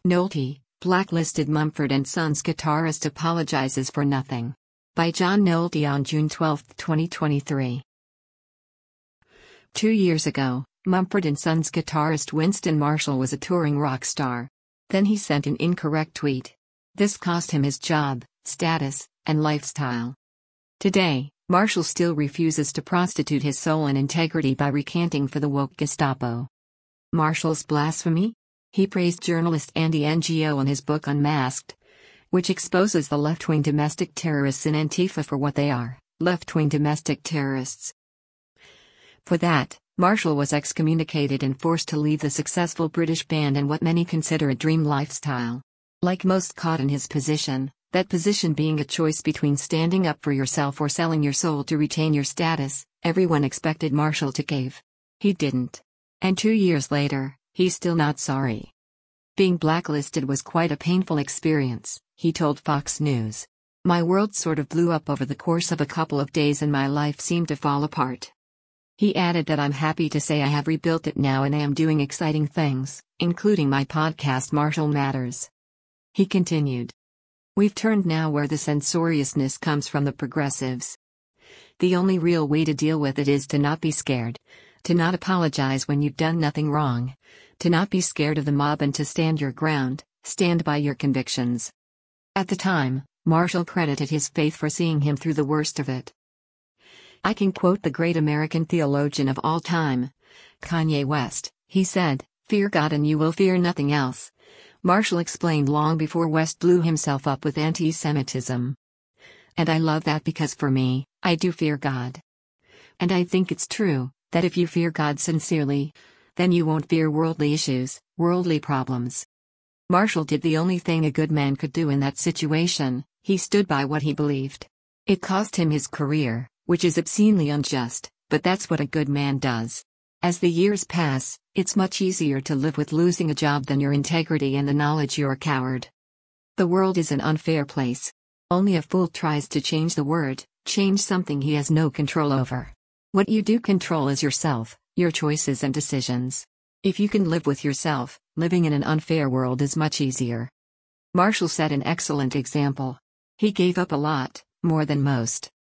Nolte, blacklisted Mumford & Sons guitarist apologizes for nothing. By John Nolte on June 12, 2023. 2 years ago, Mumford & Sons guitarist Winston Marshall was a touring rock star. Then he sent an incorrect tweet. This cost him his job, status, and lifestyle. Today, Marshall still refuses to prostitute his soul and integrity by recanting for the woke Gestapo. Marshall's blasphemy? He praised journalist Andy Ngo in his book Unmasked, which exposes the left-wing domestic terrorists in Antifa for what they are, left-wing domestic terrorists. For that, Marshall was excommunicated and forced to leave the successful British band and what many consider a dream lifestyle. Like most caught in his position, that position being a choice between standing up for yourself or selling your soul to retain your status, everyone expected Marshall to cave. He didn't. And 2 years later, he's still not sorry. Being blacklisted was quite a painful experience, he told Fox News. My world sort of blew up over the course of a couple of days and my life seemed to fall apart. He added that I'm happy to say I have rebuilt it now and I am doing exciting things, including my podcast Marshall Matters. He continued. We've turned now where the censoriousness comes from the progressives. The only real way to deal with it is to not be scared, to not apologize when you've done nothing wrong, to not be scared of the mob and to stand your ground, stand by your convictions. At the time, Marshall credited his faith for seeing him through the worst of it. I can quote the great American theologian of all time, Kanye West. He said, "Fear God and you will fear nothing else." Marshall explained long before West blew himself up with anti-Semitism. And I love that because for me, I do fear God. And I think it's true, that if you fear God sincerely, then you won't fear worldly issues, worldly problems. Marshall did the only thing a good man could do in that situation, he stood by what he believed. It cost him his career, which is obscenely unjust, but that's what a good man does. As the years pass, it's much easier to live with losing a job than your integrity and the knowledge you're a coward. The world is an unfair place. Only a fool tries to change the world, change something he has no control over. What you do control is yourself, your choices and decisions. If you can live with yourself, living in an unfair world is much easier. Marshall set an excellent example. He gave up a lot, more than most.